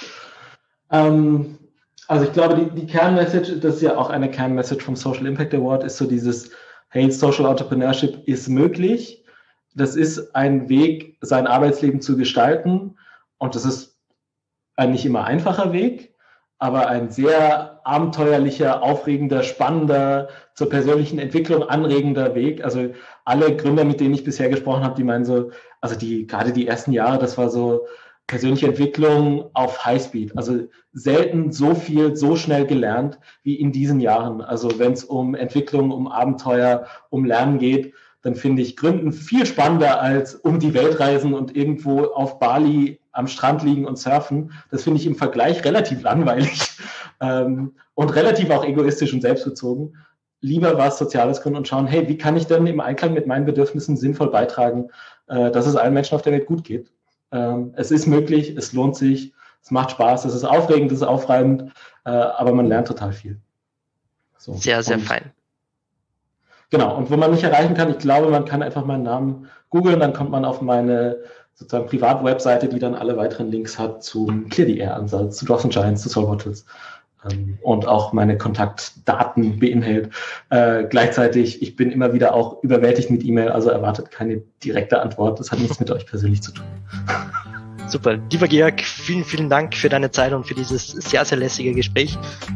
Also ich glaube, die Kernmessage, das ist ja auch eine Kernmessage vom Social Impact Award, ist so dieses, hey, Social Entrepreneurship ist möglich. Das ist ein Weg, sein Arbeitsleben zu gestalten. Und das ist ein nicht immer einfacher Weg, aber ein sehr abenteuerlicher, aufregender, spannender, zur persönlichen Entwicklung anregender Weg. Also alle Gründer, mit denen ich bisher gesprochen habe, die meinen so, also gerade die ersten Jahre, das war so persönliche Entwicklung auf Highspeed. Also selten so viel, so schnell gelernt wie in diesen Jahren. Also wenn es um Entwicklung, um Abenteuer, um Lernen geht, dann finde ich Gründen viel spannender als um die Welt reisen und irgendwo auf Bali am Strand liegen und surfen. Das finde ich im Vergleich relativ langweilig und relativ auch egoistisch und selbstbezogen. Lieber was Soziales gründen und schauen, hey, wie kann ich denn im Einklang mit meinen Bedürfnissen sinnvoll beitragen, dass es allen Menschen auf der Welt gut geht. Es ist möglich, es lohnt sich, es macht Spaß, es ist aufregend, es ist aufreibend, aber man lernt total viel. So. Sehr, sehr fein. Genau, und wo man mich erreichen kann, ich glaube, man kann einfach meinen Namen googeln, dann kommt man auf meine sozusagen Privatwebseite, die dann alle weiteren Links hat zum Clear the Air-Ansatz, zu Drops & Giants, zu Solbottles und auch meine Kontaktdaten beinhält. Gleichzeitig, ich bin immer wieder auch überwältigt mit E-Mail, also erwartet keine direkte Antwort. Das hat nichts mit euch persönlich zu tun. Super. Lieber Georg, vielen, vielen Dank für deine Zeit und für dieses sehr, sehr lässige Gespräch.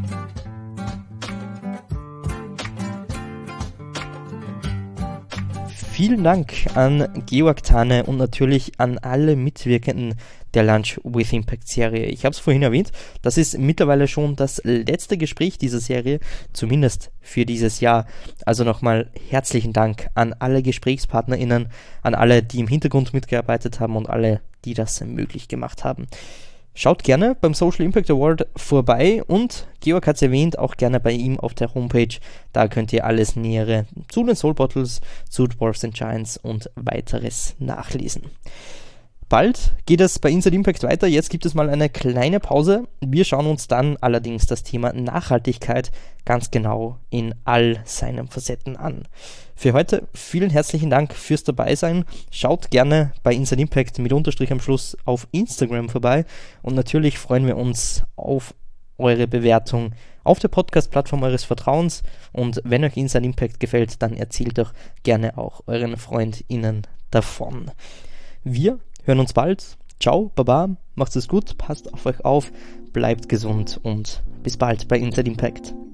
Vielen Dank an Georg Thane und natürlich an alle Mitwirkenden der Lunch with Impact Serie. Ich habe es vorhin erwähnt, das ist mittlerweile schon das letzte Gespräch dieser Serie, zumindest für dieses Jahr. Also nochmal herzlichen Dank an alle GesprächspartnerInnen, an alle, die im Hintergrund mitgearbeitet haben und alle, die das möglich gemacht haben. Schaut gerne beim Social Impact Award vorbei und Georg hat es erwähnt, auch gerne bei ihm auf der Homepage. Da könnt ihr alles Nähere zu den Soul Bottles, zu Dwarfs & Giants und weiteres nachlesen. Bald geht es bei Inside Impact weiter. Jetzt gibt es mal eine kleine Pause. Wir schauen uns dann allerdings das Thema Nachhaltigkeit ganz genau in all seinen Facetten an. Für heute vielen herzlichen Dank fürs Dabeisein. Schaut gerne bei Inside Impact mit Unterstrich am Schluss auf Instagram vorbei und natürlich freuen wir uns auf eure Bewertung auf der Podcast-Plattform eures Vertrauens und wenn euch Inside Impact gefällt, dann erzählt doch gerne auch euren FreundInnen davon. Wir hören uns bald. Ciao, Baba, macht's es gut, passt auf euch auf, bleibt gesund und bis bald bei Inside Impact.